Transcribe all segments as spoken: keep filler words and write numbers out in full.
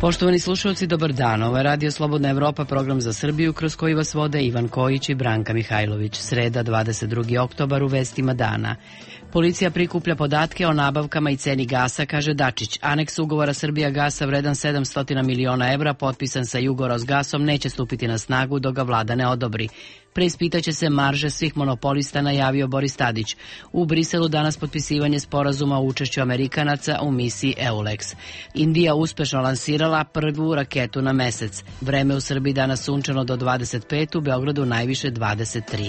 Poštovani slušalci, dobar dan. Ovo je Radio Slobodna Evropa, program za Srbiju, kroz koji vas vode Ivan Kojić i Branka Mihajlović. Sreda, dvadeset drugi oktobar, u vestima dana. Policija prikuplja podatke o nabavkama i ceni gasa, kaže Dačić. Aneks ugovora Srbija gasa vredan sedamsto miliona evra, potpisan sa Jugorosgasom, neće stupiti na snagu dok ga vlada ne odobri. Preispitaće se marže svih monopolista, najavio Boris Tadić. U Briselu danas potpisivanje sporazuma o učešću Amerikanaca u misiji EULEX. Indija uspešno lansirala prvu raketu na mesec. Vreme u Srbiji danas sunčano do dvadeset pet, u Beogradu najviše dvadeset tri.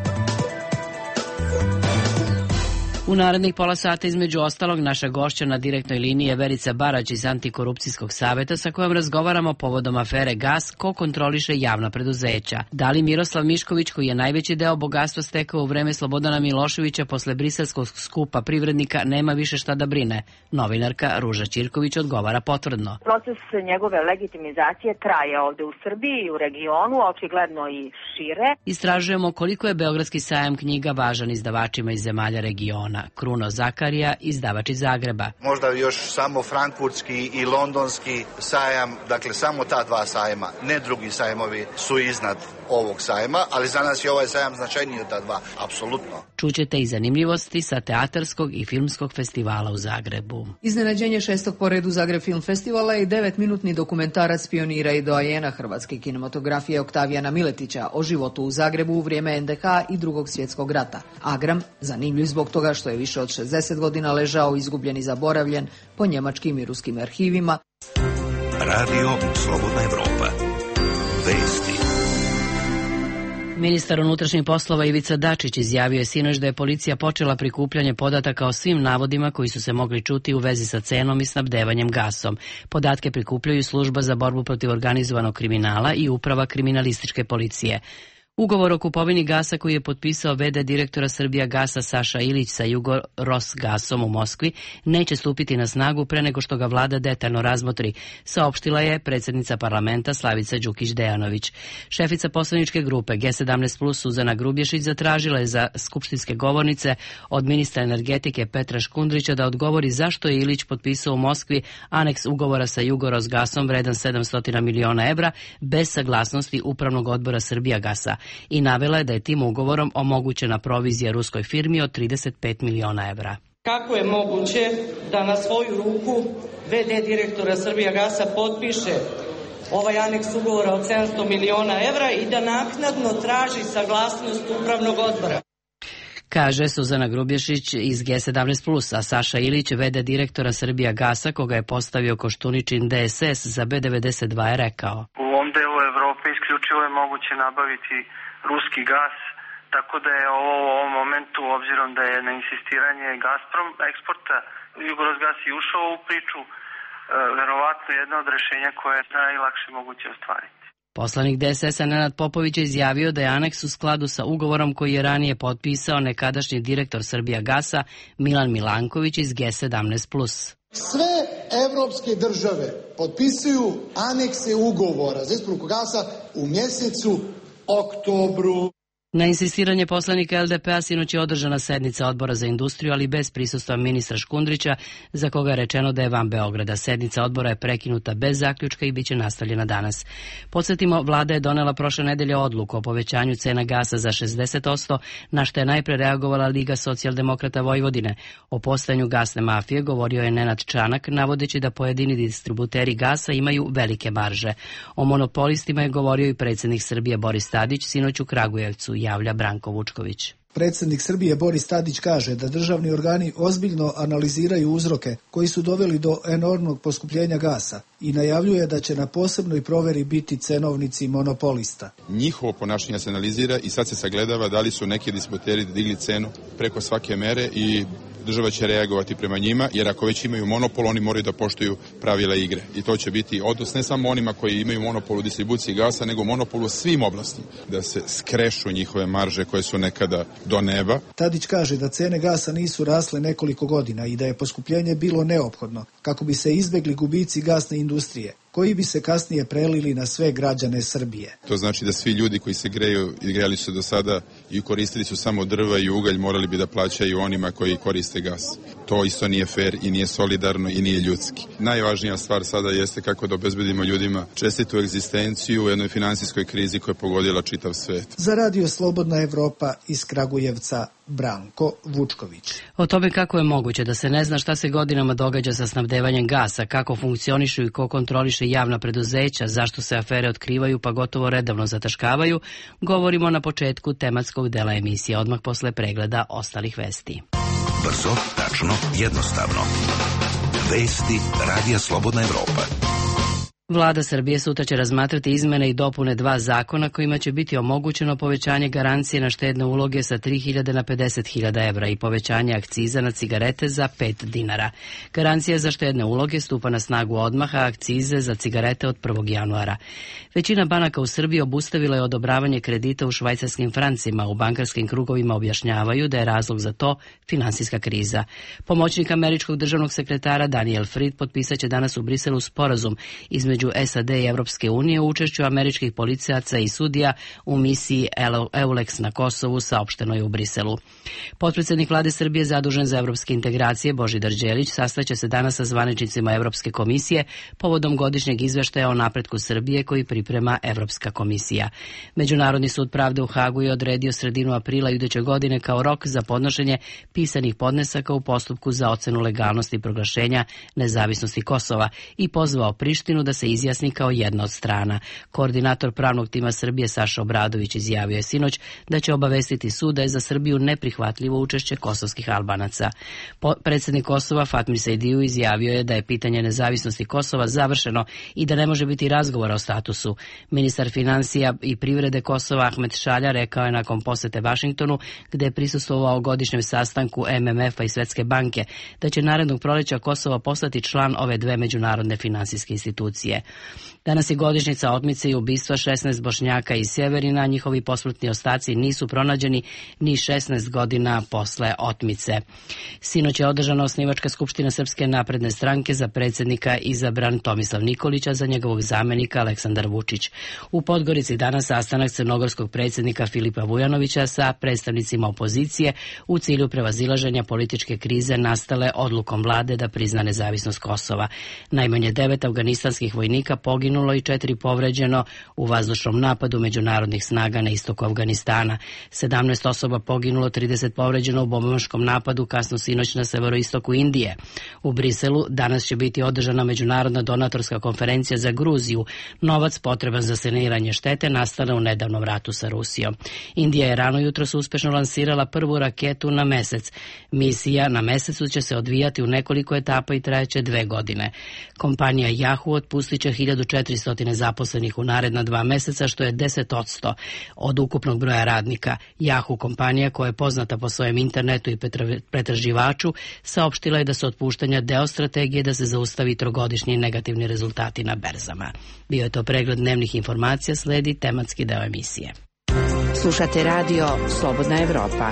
U narednih pola sata, između ostalog, naša gošća na direktnoj liniji je Verica Barać iz Antikorupcijskog saveta, sa kojom razgovaramo povodom afere Gas, ko kontroliše javna preduzeća. Da li Miroslav Mišković, koji je najveći deo bogatstva stekao u vreme Slobodana Miloševića posle briselskog skupa privrednika, nema više šta da brine? Novinarka Ruža Ćirković odgovara potvrdno. Proces njegove legitimizacije traje ovde u Srbiji i u regionu, očigledno i šire. Istražujemo koliko je Beogradski sajam knjiga važan izdavačima iz zemalja regiona. Kruno Zakarija, izdavač iz Zagreba. Možda još samo frankfurtski i londonski sajam, dakle samo ta dva sajma, ne drugi sajmovi su iznad ovog sajma, ali za nas je ovaj sajam značajniji od ta dva, apsolutno. Čućete i zanimljivosti sa teatarskog i filmskog festivala u Zagrebu. Iznenađenje šestog po redu Zagreb Film Festivala i devetminutni dokumentarac pionira i doajena hrvatske kinematografije Oktavijana Miletića o životu u Zagrebu u vrijeme en de ha i Drugog svjetskog rata. Agram, zanimljiv zbog toga što je više od šezdeset godina ležao izgubljen i zaboravljen po njemačkim i ruskim arhivima. Radio Slobodna Evropa. Vesti. Ministar unutrašnjih poslova Ivica Dačić izjavio je sinoć da je policija počela prikupljanje podataka o svim navodima koji su se mogli čuti u vezi sa cenom i snabdevanjem gasom. Podatke prikupljaju Služba za borbu protiv organizovanog kriminala i Uprava kriminalističke policije. Ugovor o kupovini gasa koji je potpisao ve de direktora Srbija gasa Saša Ilić sa Jugorosgasom u Moskvi neće stupiti na snagu pre nego što ga vlada detaljno razmotri, saopštila je predsjednica parlamenta Slavica Đukić-Dejanović. Šefica poslaničke grupe ge sedamnaest plus Suzana Grubješić zatražila je za skupštinske govornice od ministra energetike Petra Škundrića da odgovori zašto je Ilić potpisao u Moskvi aneks ugovora sa Jugorosgasom vredan sedamsto miliona evra bez saglasnosti Upravnog odbora Srbija gasa. I navela je da je tim ugovorom omogućena provizija ruskoj firmi od trideset pet miliona evra. Kako je moguće da na svoju ruku ve de direktora Srbija gasa potpiše ovaj aneks ugovora od sedamsto miliona evra i da naknadno traži saglasnost Upravnog odbora? Kaže Suzana Grubješić iz ge sedamnaest plus, a Saša Ilić, ve de direktora Srbija gasa, koga je postavio Koštuničin de es es za be devedeset dva, je rekao: U ovom delu Evrope isključivo je moguće nabaviti ruski gas, tako da je ovo u ovom momentu, obzirom da je na insistiranje Gazprom eksporta, Jugorosgas je ušao u priču, verovatno jedno od rešenja koje je najlakše moguće ostvariti. Poslanik de es es-a Nenad Popović je izjavio da je aneks u skladu sa ugovorom koji je ranije potpisao nekadašnji direktor Srbija gasa Milan Milanković iz ge sedamnaest plus. Sve evropske države potpisuju anekse ugovora za isporuku gasa u mjesecu oktobru. Na insistiranje poslanika el de pe a sinoć je održana sednica Odbora za industriju, ali bez prisustva ministra Škundrića, za koga je rečeno da je van Beograda. Sednica odbora je prekinuta bez zaključka i bit će nastavljena danas. Podsjetimo, vlada je donela prošle nedelje odluku o povećanju cena gasa za šezdeset posto, na što je najpre reagovala Liga socijaldemokrata Vojvodine. O postojanju gasne mafije govorio je Nenad Čanak, navodeći da pojedini distributeri gasa imaju velike marže. O monopolistima je govorio i predsjednik Srbije Boris Tadić sinoć u Kragujevcu, javlja Branko Vučković. Predsjednik Srbije Boris Tadić kaže da državni organi ozbiljno analiziraju uzroke koji su doveli do enormnog poskupljenja gasa i najavljuje da će na posebnoj proveri biti cenovnici monopolista. Njihovo ponašanje se analizira i sad se sagledava da li su neki distributeri digli cenu preko svake mere i država će reagovati prema njima, jer ako već imaju monopol, oni moraju da poštuju pravila igre. I to će biti odnos ne samo onima koji imaju monopol u distribuciji gasa, nego monopol u svim oblastima, da se skrešu njihove marže koje su nekada do neba. Tadić kaže da cene gasa nisu rasle nekoliko godina i da je poskupljenje bilo neophodno kako bi se izbegli gubici gasne industrije, koji bi se kasnije prelili na sve građane Srbije. To znači da svi ljudi koji se greju i grejali su do sada i koristili su samo drva i ugalj, morali bi da plaćaju onima koji koriste gas. to isto nije fair i nije solidarno i nije ljudski. Najvažnija stvar sada jeste kako da obezbedimo ljudima čestitu egzistenciju u jednoj finansijskoj krizi koja je pogodila čitav svet. Za Radio Slobodna Evropa iz Kragujevca, Branko Vučković. O tome kako je moguće da se ne zna šta se godinama događa sa snabdevanjem gasa, kako funkcionišu i ko kontroliše javna preduzeća, zašto se afere otkrivaju pa gotovo redovno zataškavaju, govorimo na početku tematskog dela emisije, odmah posle pregleda ostalih vesti. Brzo, tačno, jednostavno. Vesti Radija Slobodna Evropa. Vlada Srbije sutra će razmatrati izmene i dopune dva zakona kojima će biti omogućeno povećanje garancije na štedne uloge sa tri hiljade na pedeset hiljada evra i povećanje akciza na cigarete za pet dinara. Garancija za štedne uloge stupa na snagu odmah, a akcize za cigarete od prvog januara. Većina banaka u Srbiji obustavila je odobravanje kredita u švajcarskim francima. U bankarskim krugovima objašnjavaju da je razlog za to finansijska kriza. Pomoćnik američkog državnog sekretara Daniel Fried potpisat će danas u Briselu sporazum između Među S A D i Evropske unije u učešću američkih policajaca i sudija u misiji EULEX na Kosovu, saopšteno je u Briselu. Potpredsednik vlade Srbije zadužen za evropske integracije Božidar Đelić sastaće se danas sa zvaničnicima Evropske komisije povodom godišnjeg izveštaja o napretku Srbije koji priprema Evropska komisija. Međunarodni sud pravde u Hagu je odredio sredinu aprila iduće godine kao rok za podnošenje pisanih podnesaka u postupku za ocenu legalnosti proglašenja nezavisnosti Kosova i pozvao Prištinu da se izjasni kao jedna od strana. Koordinator pravnog tima Srbije Saša Obradović izjavio je sinoć da će obavestiti sud da je za Srbiju neprihvatljivo učešće kosovskih Albanaca. Predsjednik Kosova Fatmir Sejdiju izjavio je da je pitanje nezavisnosti Kosova završeno i da ne može biti razgovora o statusu. Ministar financija i privrede Kosova Ahmet Šalja rekao je nakon posete Vašingtonu, gde je prisustvovao godišnjem sastanku M M F-a i Svetske banke, da će narednog proleća Kosovo postati član ove dve međunarodne finansijske institucije. Danas je godišnjica otmice i ubistva šesnaest Bošnjaka iz Sjeverina, njihovi posmrtni ostaci nisu pronađeni ni šesnaest godina posle otmice. Sinoć je održana osnivačka skupština Srpske napredne stranke, za predsjednika izabran Tomislav Nikolić, a za njegovog zamenika Aleksandar Vučić. U Podgorici danas sastanak crnogorskog predsjednika Filipa Vujanovića sa predstavnicima opozicije u cilju prevazilaženja političke krize nastale odlukom vlade da prizna nezavisnost Kosova. Najmanje devet afganistanskih vojnika poginulo i četiri povređeno u vazdušnom napadu međunarodnih snaga na istoku Afganistana. sedamnaest osoba poginulo, trideset povređeno u bombaškom napadu kasno sinoć na severoistoku Indije. U Briselu danas će biti održana međunarodna donatorska konferencija za Gruziju. Novac potreban za saniranje štete nastale u nedavnom ratu sa Rusijom. Indija je rano jutros uspešno lansirala prvu raketu na mesec. Misija na mesecu će se odvijati u nekoliko etapa i trajeće dve godine. Kompanija Yahoo otpustit će hiljadu četiristo zaposlenih u naredna dva meseca, što je deset posto od ukupnog broja radnika. Yahoo kompanija, koja je poznata po svojem internetu i pretraživaču, saopštila je da su otpuštanja deo strategije da se zaustavi trogodišnji negativni rezultati na berzama. Bio je to pregled dnevnih informacija, sledi tematski deo emisije. Slušate radio Slobodna Evropa.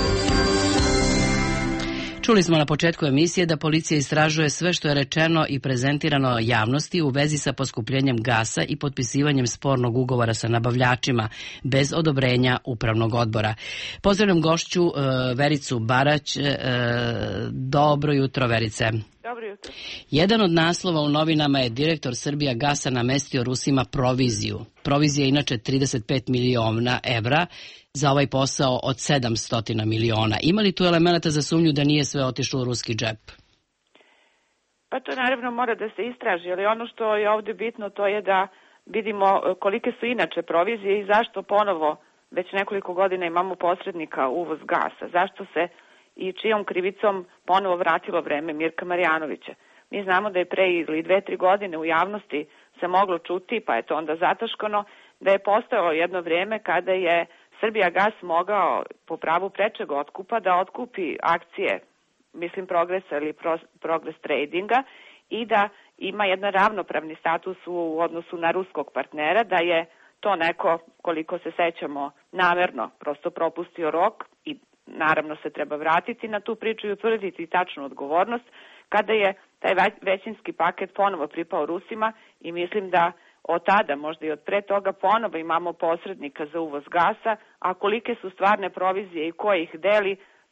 Čuli smo na početku emisije da policija istražuje sve što je rečeno i prezentirano javnosti u vezi sa poskupljenjem gasa i potpisivanjem spornog ugovora sa nabavljačima bez odobrenja upravnog odbora. Pozdravljam gošću uh, Vericu Barać. Uh, dobro jutro, Verice. Dobro jutro. Jedan od naslova u novinama je direktor Srbija gasa namestio Rusima proviziju. Provizija je inače trideset pet miliona evra za ovaj posao od sedamsto miliona. Ima li tu elemenata za sumnju da nije sve otišlo u ruski džep? Pa to naravno mora da se istraži, ali ono što je ovdje bitno to je da vidimo kolike su inače provizije i zašto ponovo već nekoliko godina imamo posrednika uvoz gasa. Zašto se i čijom krivicom ponovo vratilo vreme Mirka Marjanovića. Mi znamo da je pre ili dve, tri godine u javnosti se moglo čuti, pa je to onda zataškano, da je postojalo jedno vrijeme kada je Srbijagas mogao po pravu prečeg otkupa da otkupi akcije, mislim Progresa ili Progres Tradinga, i da ima jedan ravnopravni status u odnosu na ruskog partnera, da je to neko, koliko se sećamo, namerno prosto propustio rok i naravno se treba vratiti na tu priču i utvrditi tačnu odgovornost, kada je taj većinski paket ponovo pripao Rusima i mislim da od tada, možda i od pre toga, ponovo imamo posrednika za uvoz gasa, a kolike su stvarne provizije i ko ih deli,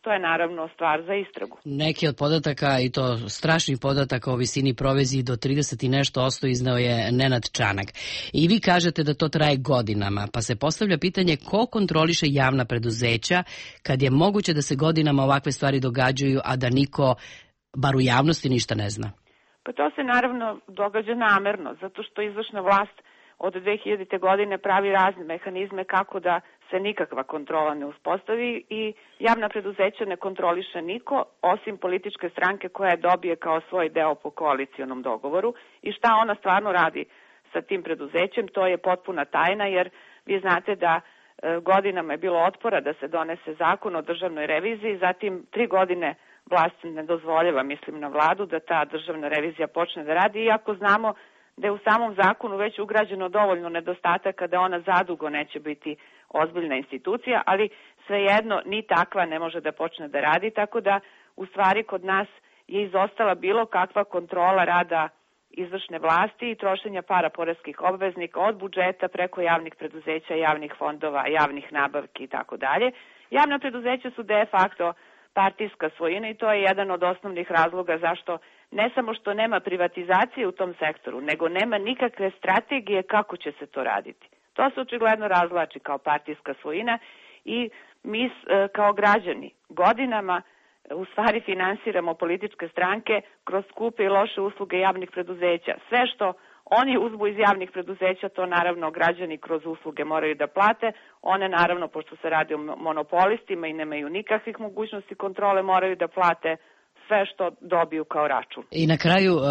to je naravno stvar za istragu. Neki od podataka, i to strašnih podataka o visini proviziji do trideset i nešto posto izneo je Nenad Čanak. I vi kažete da to traje godinama, pa se postavlja pitanje ko kontroliše javna preduzeća kad je moguće da se godinama ovakve stvari događaju, a da niko, bar u javnosti, ništa ne zna? Pa to se naravno događa namerno, zato što izvršna vlast od dve hiljadite godine pravi razne mehanizme kako da se nikakva kontrola ne uspostavi i javna preduzeća ne kontroliše niko osim političke stranke koja je dobije kao svoj deo po koalicijonom dogovoru i šta ona stvarno radi sa tim preduzećem, to je potpuna tajna jer vi znate da e, godinama je bilo otpora da se donese zakon o državnoj reviziji, zatim tri godine vlast ne dozvoljava, mislim na vladu, da ta državna revizija počne da radi, iako znamo da je u samom zakonu već ugrađeno dovoljno nedostataka da ona zadugo neće biti ozbiljna institucija, ali svejedno ni takva ne može da počne da radi, tako da u stvari kod nas je izostala bilo kakva kontrola rada izvršne vlasti i trošenja para poreskih obveznika od budžeta preko javnih preduzeća, javnih fondova, javnih nabavki i tako dalje. Javna preduzeća su de facto partijska svojina i to je jedan od osnovnih razloga zašto ne samo što nema privatizacije u tom sektoru, nego nema nikakve strategije kako će se to raditi. To se očigledno razvlači kao partijska svojina i mi kao građani godinama u stvari finansiramo političke stranke kroz skupe i loše usluge javnih preduzeća. Sve što oni uzmu iz javnih preduzeća, to naravno građani kroz usluge moraju da plate. One naravno, pošto se radi o monopolistima i nemaju nikakvih mogućnosti kontrole, moraju da plate sve što dobiju kao račun. I na kraju, uh,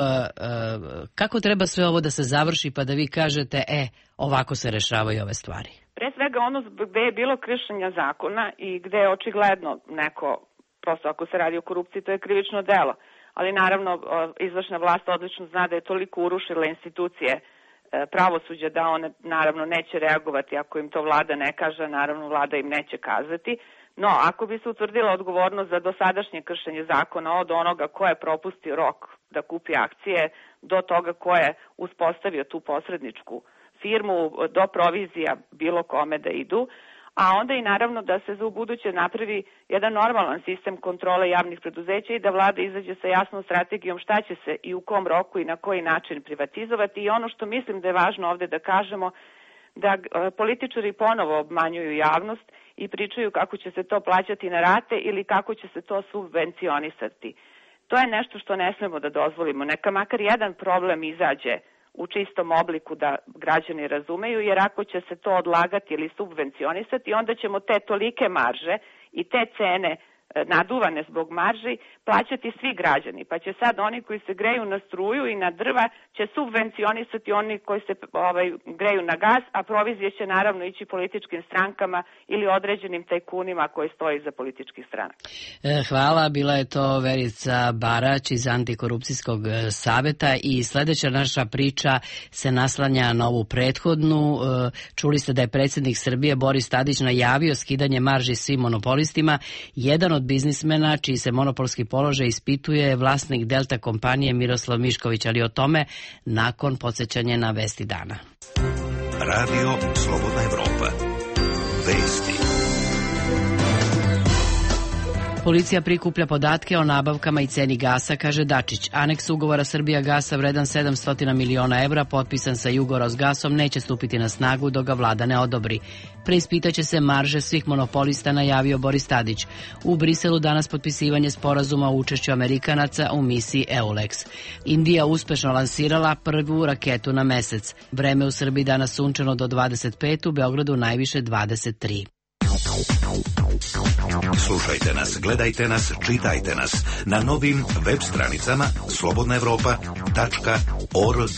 uh, kako treba sve ovo da se završi pa da vi kažete, e, ovako se rešavaju ove stvari? Pre svega ono gde je bilo kršenja zakona i gde je očigledno neko, prosto ako se radi o korupciji, to je krivično delo. Ali naravno izvršna vlast odlično zna da je toliko urušila institucije pravosuđa da one naravno neće reagovati ako im to vlada ne kaže, naravno vlada im neće kazati. No, ako bi se utvrdila odgovornost za dosadašnje kršenje zakona od onoga ko je propustio rok da kupi akcije do toga ko je uspostavio tu posredničku firmu, do provizija bilo kome da idu, a onda i naravno da se za ubuduće napravi jedan normalan sistem kontrole javnih preduzeća i da vlada izađe sa jasnom strategijom šta će se i u kom roku i na koji način privatizovati. I ono što mislim da je važno ovde da kažemo, da političari ponovo obmanjuju javnost i pričaju kako će se to plaćati na rate ili kako će se to subvencionisati. To je nešto što ne smemo da dozvolimo. Neka makar jedan problem izađe u čistom obliku da građani razumeju, jer ako će se to odlagati ili subvencionisati, onda ćemo te tolike marže i te cene naduvane zbog marži plaćati svi građani, pa će sad oni koji se greju na struju i na drva će subvencionisati oni koji se ovaj, greju na gas, a provizije će naravno ići političkim strankama ili određenim tajkunima koji stoji za političkih stranaka. Hvala, bila je to Verica Barać iz Antikorupcijskog saveta i sledeća naša priča se naslanja na ovu prethodnu. Čuli ste da je predsjednik Srbije Boris Tadić najavio skidanje marži svim monopolistima. Jedan od biznismena čiji se monopolski položaj ispituje je vlasnik Delta kompanije Miroslav Mišković, ali o tome nakon podsjećanja na Vesti dana. Radio Slobodna Evropa. Vesti. Policija prikuplja podatke o nabavkama i ceni gasa, kaže Dačić. Aneks ugovora Srbija gasa vredan sedamsto miliona evra, potpisan sa Jugorosgasom, neće stupiti na snagu dok ga vlada ne odobri. Preispitaće se marže svih monopolista, najavio Boris Tadić. U Briselu danas potpisivanje sporazuma o učešću Amerikanaca u misiji EULEX. Indija uspešno lansirala prvu raketu na mesec. Vreme u Srbiji danas sunčano do dvadeset pet, u Beogradu najviše dvadeset tri. Slušajte nas, gledajte nas, čitajte nas na novim web stranicama slobodna evropa tačka org.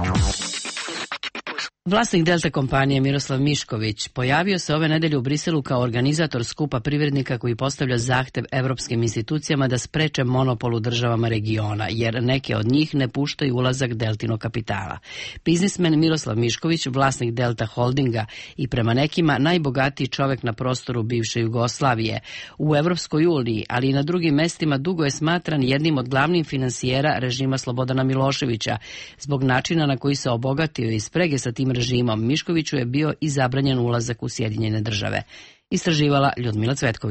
Vlasnik Delta kompanije Miroslav Mišković pojavio se ove nedelje u Briselu kao organizator skupa privrednika koji postavlja zahtev evropskim institucijama da spreče monopol u državama regiona, jer neke od njih ne puštaju ulazak Deltinog kapitala. Biznismen Miroslav Mišković, vlasnik Delta Holdinga i prema nekima najbogatiji čovek na prostoru bivše Jugoslavije, u Evropskoj uniji, ali i na drugim mestima dugo je smatran jednim od glavnih finansijera režima Slobodana Miloševića. Zbog načina na koji se obogatio i sprege sa tim režimom, Miškoviću je bio i zabranjen ulazak u Sjedinjene države. Istraživala Ljudmila Cvetković.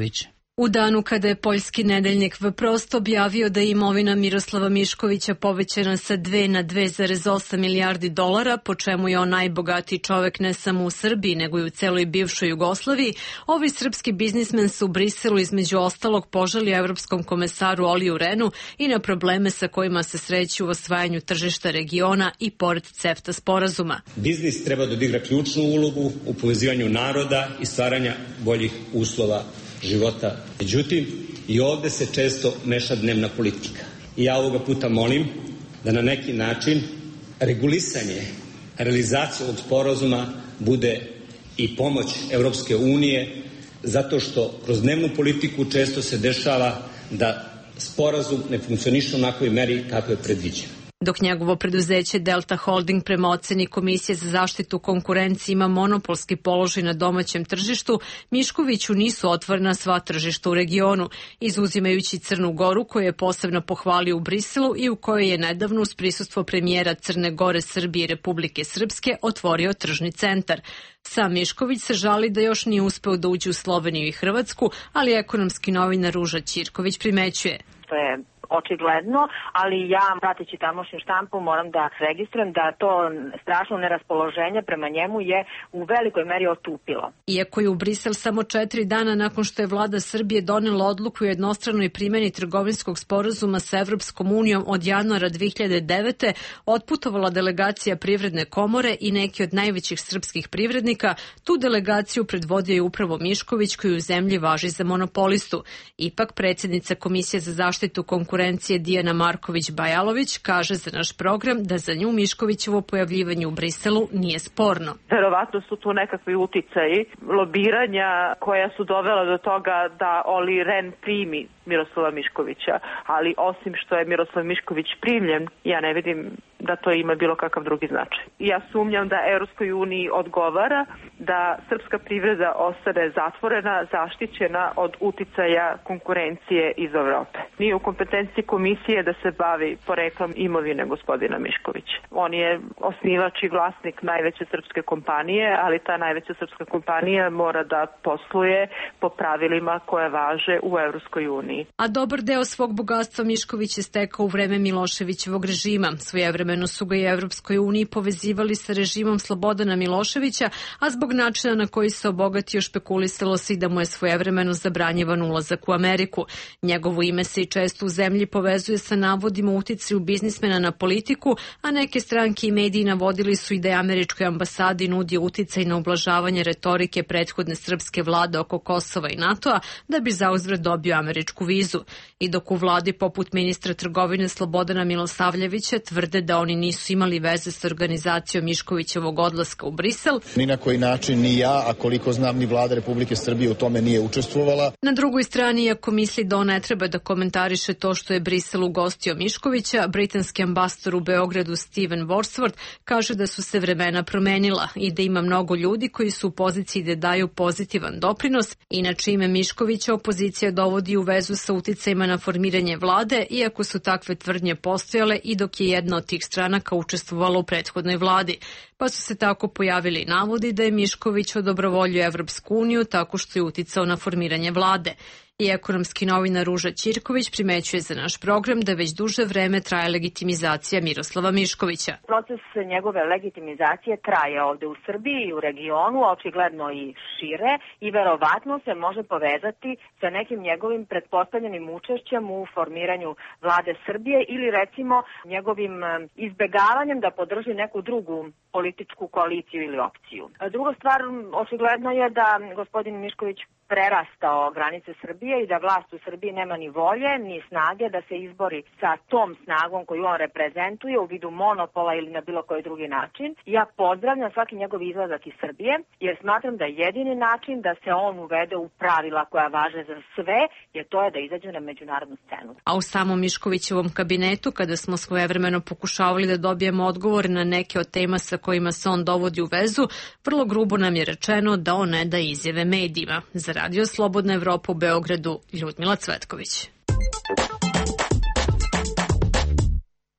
U danu kada je poljski nedeljnik Vprost objavio da je imovina Miroslava Miškovića povećana sa dve na dve zarez osam milijardi dolara, po čemu je on najbogatiji čovek ne samo u Srbiji, nego i u celoj bivšoj Jugoslaviji, ovaj srpski biznismen se u Briselu između ostalog požalio evropskom komesaru Oliju Renu i na probleme sa kojima se sreću u osvajanju tržišta regiona i pored CEFTA sporazuma. Biznis treba da odigra ključnu ulogu u povezivanju naroda i stvaranja boljih uslova života. Međutim, i ovde se često meša dnevna politika. I ja ovoga puta molim da na neki način regulisanje, realizacija ovog sporazuma bude i pomoć Evropske unije, zato što kroz dnevnu politiku često se dešava da sporazum ne funkcioniše u onakvoj meri kako je predviđeno. Dok njegovo preduzeće Delta Holding prema oceni Komisije za zaštitu konkurencije ima monopolski položaj na domaćem tržištu, Miškoviću nisu otvorena sva tržišta u regionu, izuzimajući Crnu Goru koju je posebno pohvalio u Briselu i u kojoj je nedavno uz prisustvo premijera Crne Gore, Srbije i Republike Srpske otvorio tržni centar. Sam Mišković se žali da još nije uspeo da uđe u Sloveniju i Hrvatsku, ali ekonomski novinar Ruža Ćirković primećuje. To je očigledno, ali ja, prateći tamošnju štampu, moram da registrujem da to strašno neraspoloženje prema njemu je u velikoj meri otupilo. Iako je u Brisel samo četiri dana nakon što je vlada Srbije donela odluku o jednostranoj primjeni trgovinskog sporazuma sa Evropskom unijom od januara dve hiljade devete. otputovala delegacija Privredne komore i neki od najvećih srpskih privrednika, tu delegaciju predvodio je upravo Mišković koji u zemlji važi za monopolistu. Ipak predsjednica Komisije za zaštitu konkurencije Dijana Marković-Bajalović kaže za naš program da za nju Miškovićevo pojavljivanje u Briselu nije sporno. Verovatno su tu nekakvi uticaji lobiranja koja su dovela do toga da Oli Ren primi Miroslava Miškovića, ali osim što je Miroslav Mišković primljen, ja ne vidim da to ima bilo kakav drugi značaj. Ja sumnjam da Evropskoj uniji odgovara da srpska privreda ostane zatvorena, zaštićena od uticaja konkurencije iz Evrope. Nije u kompetenciji komisije da se bavi poreklom imovine gospodina Miškovića. On je osnivač i vlasnik najveće srpske kompanije, ali ta najveća srpska kompanija mora da posluje po pravilima koje važe u Evropskoj uniji. A dobar deo svog bogatstva Mišković je stekao u vreme Miloševićevog režima. Svojevremeno su ga i Evropskoj uniji povezivali sa režimom Slobodana Miloševića, a zbog načina na koji se obogatio špekulisalo se i da mu je svojevremeno zabranjivan ulazak u Ameriku. Njegovo ime se i često u zemlji povezuje sa navodima uticaju biznismena na politiku, a neke stranke i mediji navodili su i da je američkoj ambasadi nudio uticaj na ublažavanje retorike prethodne srpske vlade oko Kosova i NATO-a da bi zauzvrat dobio američku vizu. I dok u vladi poput ministra trgovine Slobodana Milosavljevića tvrde da oni nisu imali veze sa organizacijom Miškovićevog odlaska u Brisel. Ni na koji način ni ja, a koliko znam ni vlada Republike Srbije u tome nije učestvovala. Na drugoj strani, iako misli da on ne treba da komentariše to što je Brisel ugostio Miškovića, britanski ambasador u Beogradu Steven Worsworth kaže da su se vremena promenila i da ima mnogo ljudi koji su u poziciji da daju pozitivan doprinos i na čime Miškovića opozicija dovodi u vezu sa uticajima na formiranje vlade, iako su takve tvrdnje postojale i dok je jedna od tih stranaka učestvovala u prethodnoj vladi. Pa su se tako pojavili navodi da je Mišković odobrovoljio Evropsku uniju tako što je uticao na formiranje vlade. I ekonomski novinar Ruža Ćirković primećuje za naš program da već duže vreme traje legitimizacija Miroslava Miškovića. Proces njegove legitimizacije traje ovde u Srbiji i u regionu, očigledno i šire, i verovatno se može povezati sa nekim njegovim pretpostavljenim učešćem u formiranju vlade Srbije ili recimo njegovim izbegavanjem da podrži neku drugu političku koaliciju ili opciju. Druga stvar, očigledno je da gospodin Mišković prerastao granice Srbije i da vlast u Srbiji nema ni volje, ni snage da se izbori sa tom snagom koju on reprezentuje u vidu monopola ili na bilo koji drugi način. Ja pozdravljam svaki njegov izlazak iz Srbije jer smatram da je jedini način da se on uvede u pravila koja važe za sve, jer to je da izađe na međunarodnu scenu. A u samom Miškovićevom kabinetu, kada smo svojevremeno pokušavali da dobijemo odgovor na neke od tema sa kojima se on dovodi u vezu, vrlo grubo nam je rečeno da on ne da izjave medijima. Za Radio Slobodna Evropa u Beogradu, Ljudmila Cvetković.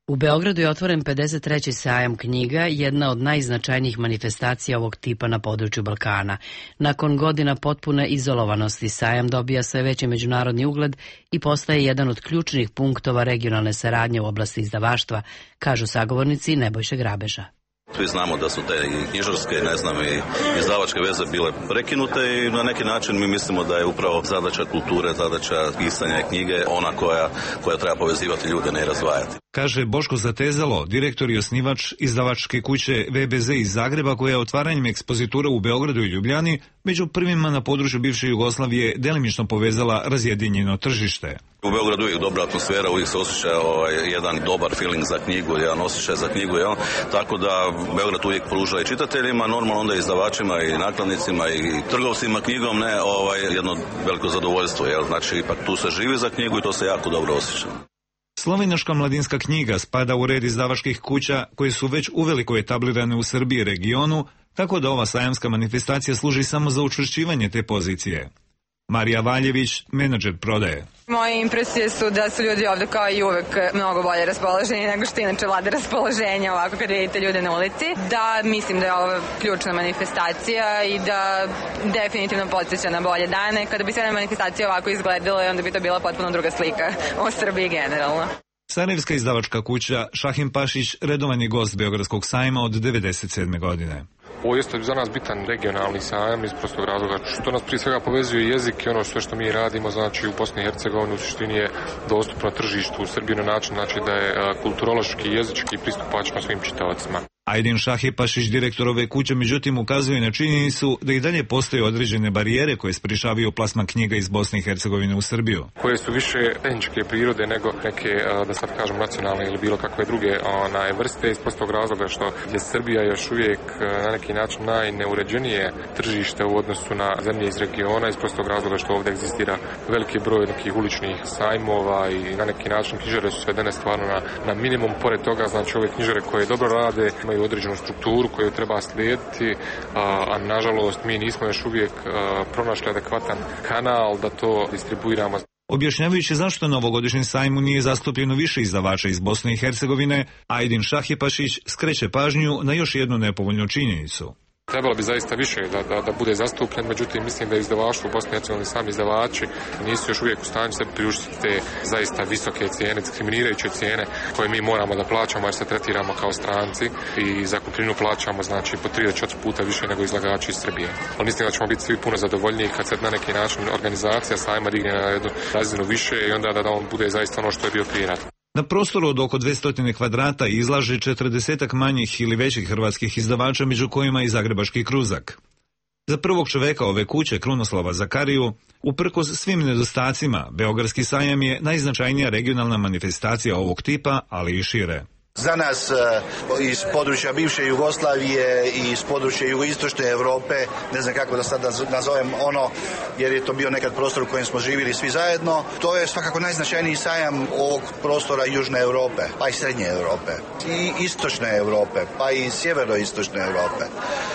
U Beogradu je otvoren pedeset treći sajam knjiga, jedna od najznačajnijih manifestacija ovog tipa na području Balkana. Nakon godina potpune izolovanosti, sajam dobija sve veći međunarodni ugled i postaje jedan od ključnih punktova regionalne saradnje u oblasti izdavaštva, kažu sagovornici Nebojše Grabeža. Svi znamo da su te i knjižarske, ne znam, i izdavačke veze bile prekinute i na neki način mi mislimo da je upravo zadaća kulture, zadaća pisanja knjige ona koja, koja treba povezivati ljude, ne razdvajati. Kaže Boško Zatezalo, direktor i osnivač izdavačke kuće V B Z iz Zagreba, koja je otvaranjem ekspozitura u Beogradu i Ljubljani među prvima na području bivše Jugoslavije delimično povezala razjedinjeno tržište. U Beogradu je dobra atmosfera, uvijek se osjeća ovaj, jedan dobar feeling za knjigu, jedan osjećaj za knjigu, jel? Tako da Beograd uvijek pruža i čitateljima, normalno onda i izdavačima i nakladnicima i trgovcima knjigom, ne, ovaj, jedno veliko zadovoljstvo, jel? Znači ipak tu se živi za knjigu i to se jako dobro osjeća. Slovenačka mladinska knjiga spada u red izdavačkih kuća koje su već uveliko etablirane u Srbiji i regionu, tako da ova sajamska manifestacija služi samo za učvršćivanje te pozicije. Marija Valjević, menadžer prodaje. Moje impresije su da su ljudi ovde kao i uvek mnogo bolje raspoloženi nego što inače vlada raspoloženje ovako kad vidite ljude na ulici. Da, mislim da je ovo ključna manifestacija i da definitivno podsjeća na bolje dane. Kada bi sve manifestacije ovako izgledale, onda bi to bila potpuno druga slika o Srbiji generalno. Sarajevska izdavačka kuća Šahim Pašić redovan je gost Beogradskog sajma od devedeset sedme godine. Ovo jeste za nas bitan regionalni sajam iz prostog razloga što nas prije svega povezuje jezik i ono sve što mi radimo, znači u Bosni i Hercegovini u suštini je dostupno tržištu u Srbiji na način znači da je kulturološki i jezički pristupačno svim čitaocima. Ajdin Šahipašić, direktor ove kuće, međutim ukazuje na činjenicu da i dalje postoje određene barijere koje sprečavaju plasman knjiga iz Bosne i Hercegovine u Srbiju. Koje su više tehničke prirode nego neke, da sad kažem, nacionalne ili bilo kakve druge onaj, vrste iz prostog razloga što je Srbija još uvijek na neki način najneuređenije tržište u odnosu na zemlje iz regiona iz prostog razloga što ovdje egzistira veliki broj nekih uličnih sajmova i na neki način knjižare su svedene stvarno na, na minimum. Pored toga, znači ove knjižare koje dobro rade imaju određenu strukturu koju treba slijediti, a, a nažalost mi nismo još uvijek a, pronašli adekvatan kanal da to distribuiramo. Objašnjavajući zašto na ovogodišnjem sajmu nije zastupljeno više izdavača iz Bosne i Hercegovine, Ajdin Šahipašić skreće pažnju na još jednu nepovoljnu činjenicu. Trebalo bi zaista više da, da, da bude zastupljen, međutim mislim da izdavaštvo u Bosni i Hercegovini sami izdavači nisu još uvijek u stanju sebi priuštiti te zaista visoke cijene, diskriminirajuće cijene koje mi moramo da plaćamo jer se tretiramo kao stranci i zakupninu plaćamo znači po tri do četiri puta više nego izlagači iz Srbije. Ali mislim da ćemo biti svi puno zadovoljniji kad se na neki način organizacija sajma digne na jednu razinu više i onda da, da on bude zaista ono što je bio prije rata. Na prostoru od oko dvesta kvadrata izlaže četrdesetak manjih ili većih hrvatskih izdavača, među kojima i Zagrebački kruzak. Za prvog čoveka ove kuće, Krunoslava Zakariju, uprkos svim nedostacima, Beogradski sajam je najznačajnija regionalna manifestacija ovog tipa, ali i šire. Za nas iz područja bivše Jugoslavije i iz područja jugoistočne Europe, ne znam kako da sad nazovem ono, jer je to bio nekad prostor u kojem smo živjeli svi zajedno, to je svakako najznačajniji sajam ovog prostora južne Europe, pa i srednje Europe, i istočne Europe, pa i sjeveroistočne Europe.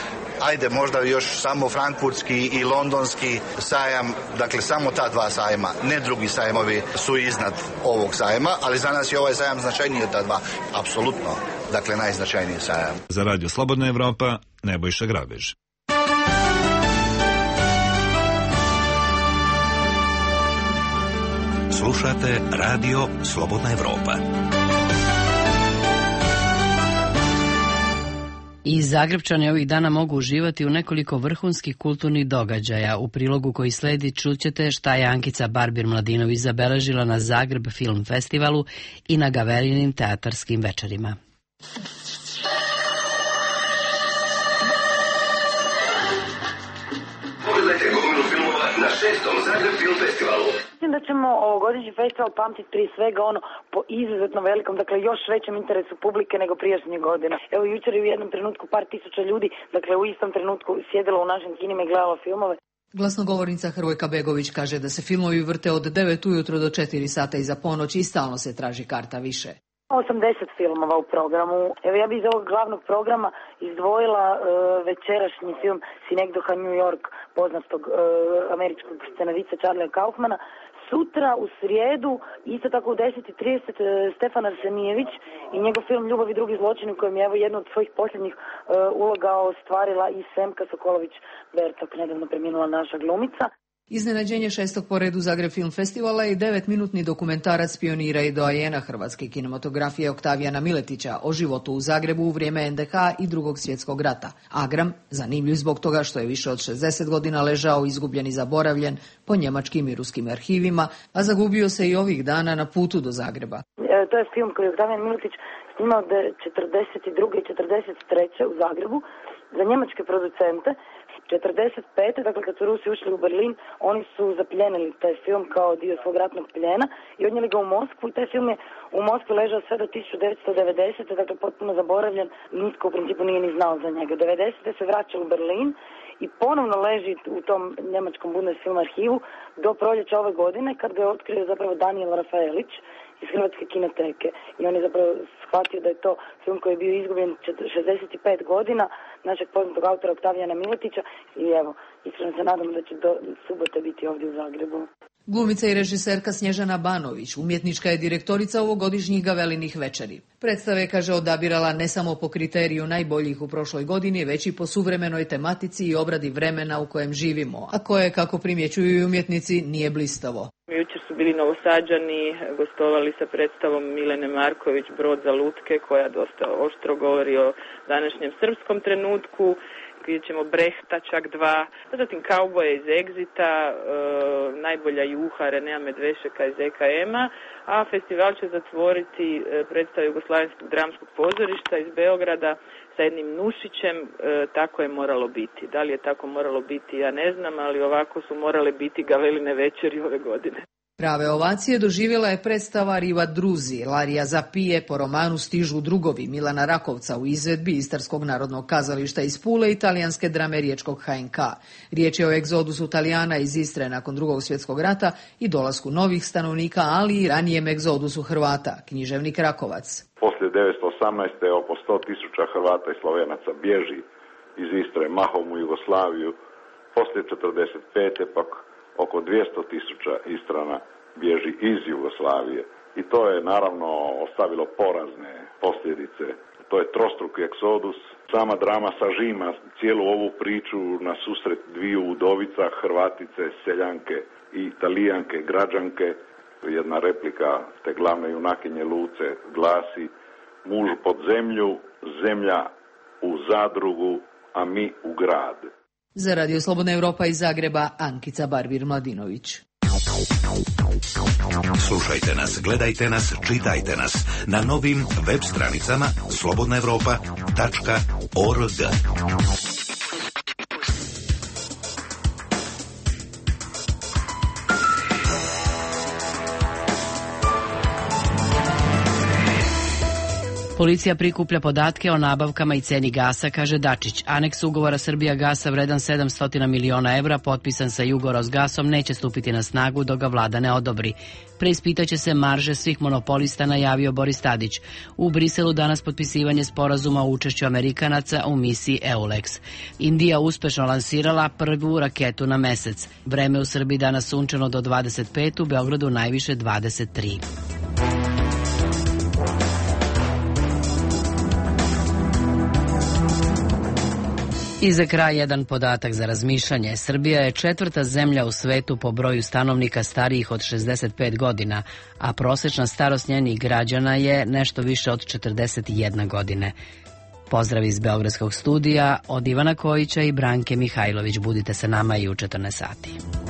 Ajde, možda još samo frankfurtski i londonski sajam, dakle samo ta dva sajma, ne drugi sajmovi su iznad ovog sajma, ali za nas je ovaj sajam značajniji od ta dva, apsolutno, dakle najznačajniji sajam. Za Radio Slobodna Evropa, Nebojša Grabež. Slušate Radio Slobodna Evropa. I Zagrebčani ovih dana mogu uživati u nekoliko vrhunskih kulturnih događaja. U prilogu koji sledi čućete šta je Ankica Barbir-Mladinović zabeležila na Zagreb Film Festivalu i na Gaverinim teatarskim večerima. Pogledajte gomilu filmova na šestom Zagreb Film Festivalu. Mislim da ćemo ovogodišnji festival pamtiti prije svega ono po izuzetno velikom, dakle još većem interesu publike nego prijašnjih godina. Evo jučer je u jednom trenutku par tisuća ljudi, dakle u istom trenutku sjedilo u našim kinima i gledalo filmove. Glasnogovornica Hrvojka Begović kaže da se filmovi vrte od devet ujutro do četiri sata iza ponoći i stalno se traži karta više. osamdeset filmova u programu. Evo ja bi iz ovog glavnog programa izdvojila uh, večerašnji film Synecdoche New York, poznatog uh, američkog scenarista Charlie'a Kaufmana, Sutra u srijedu, isto tako u deset i trideset, Stefan Arsenijević i njegov film Ljubav i drugi zločini, u kojem je evo jednu od svojih posljednjih uh, uloga ostvarila i Semka Sokolović-Bertok, nedavno preminula naša glumica. Iznenađenje šestog po redu Zagreb Film Festivala i devetminutni dokumentarac pionira i doajena hrvatske kinematografije Oktavijana Miletića o životu u Zagrebu u vrijeme en de ha i drugog svjetskog rata. Agram, zanimljiv zbog toga što je više od šezdeset godina ležao izgubljen i zaboravljen po njemačkim i ruskim arhivima, a zagubio se i ovih dana na putu do Zagreba. E, to je film koji je Oktavijan Miletić snimao četrdeset druge i četrdeset treće u Zagrebu za njemačke producente. četrdeset pete dakle kad su Rusi ušli u Berlin, oni su zapljenili taj film kao dio svog ratnog pljena i odnijeli ga u Moskvu i taj film je u Moskvi ležao sve do tisuću devetsto devedesete dakle potpuno zaboravljen, nitko u principu nije ni znao za njega. devedesete se vraća u Berlin i ponovno leži u tom njemačkom Bundesfilm arhivu do proljeća ove godine kad ga je otkrio zapravo Daniel Rafaelić iz Hrvatske kinoteke i on je zapravo shvatio da je to film koji je bio izgubljen šezdeset pet godina našeg poznatog autora Oktavijana Miletića i evo, iskreno se nadam da će do subote biti ovdje u Zagrebu. Glumica i režiserka Snježana Banović, umjetnička je direktorica ovogodišnjih Gavelinih večeri. Predstave, kaže, odabirala ne samo po kriteriju najboljih u prošloj godini, već i po suvremenoj tematici i obradi vremena u kojem živimo, a koje, kako primjećuju i umjetnici, nije blistavo. Jučer su bili Novosađani, gostovali sa predstavom Milene Marković Brod za lutke, koja dosta oštro govori o današnjem srpskom trenutku. Vidjet ćemo Brehta, čak dva, zatim Kauboje iz Egzita, e, najbolja juha Renea Medvešeka iz e ka ema, a festival će zatvoriti e, predstavu Jugoslavenskog dramskog pozorišta iz Beograda sa jednim Nušićem, e, tako je moralo biti. Da li je tako moralo biti, ja ne znam, ali ovako su morale biti Gaveline večeri ove godine. Prave ovacije doživjela je predstava Riva Druzi, Larija Zapije, po romanu Stižu drugovi Milana Rakovca u izvedbi Istarskog narodnog kazališta iz Pule i talijanske drame Riječkog ha en ka. Riječ je o egzodusu Talijana iz Istre nakon drugog svjetskog rata i dolasku novih stanovnika, ali i ranijem egzodusu Hrvata, književnik Rakovac. Poslije devetsto osamnaeste. oko sto tisuća Hrvata i Slovenaca bježi iz Istre mahom u Jugoslaviju. Poslije četrdeset pete. pak oko dvjesto tisuća Istrana bježi iz Jugoslavije i to je naravno ostavilo porazne posljedice. To je trostruki egzodus. Sama drama sažima cijelu ovu priču na susret dviju udovica, Hrvatice, seljanke i Talijanke, građanke. Jedna replika te glavne junakinje Luce glasi: muž pod zemlju, zemlja u zadrugu, a mi u grad. Za Radio Slobodna Europa iz Zagreba, Ankica Barbir-Mladinović. Slušajte nas, gledajte nas, čitajte nas na novim web stranicama slobodna europa tačka org. Policija prikuplja podatke o nabavkama i ceni gasa, kaže Dačić. Aneks ugovora Srbija gasa vredan sedamsto miliona evra, potpisan sa Jugorosgasom, neće stupiti na snagu dok ga vlada ne odobri. Preispitaće se marže svih monopolista, najavio Boris Tadić. U Briselu danas potpisivanje sporazuma o učešću Amerikanaca u misiji EULEX. Indija uspešno lansirala prvu raketu na mesec. Vreme u Srbiji danas sunčano do dvadeset pet, u Beogradu najviše dvadeset tri. I za kraj jedan podatak za razmišljanje. Srbija je četvrta zemlja u svetu po broju stanovnika starijih od šezdeset pet godina, a prosječna starost njenih građana je nešto više od četrdeset jedne godine. Pozdrav iz Beogradskog studija od Ivana Kojića i Branke Mihajlović. Budite sa nama i u četrnaest sati.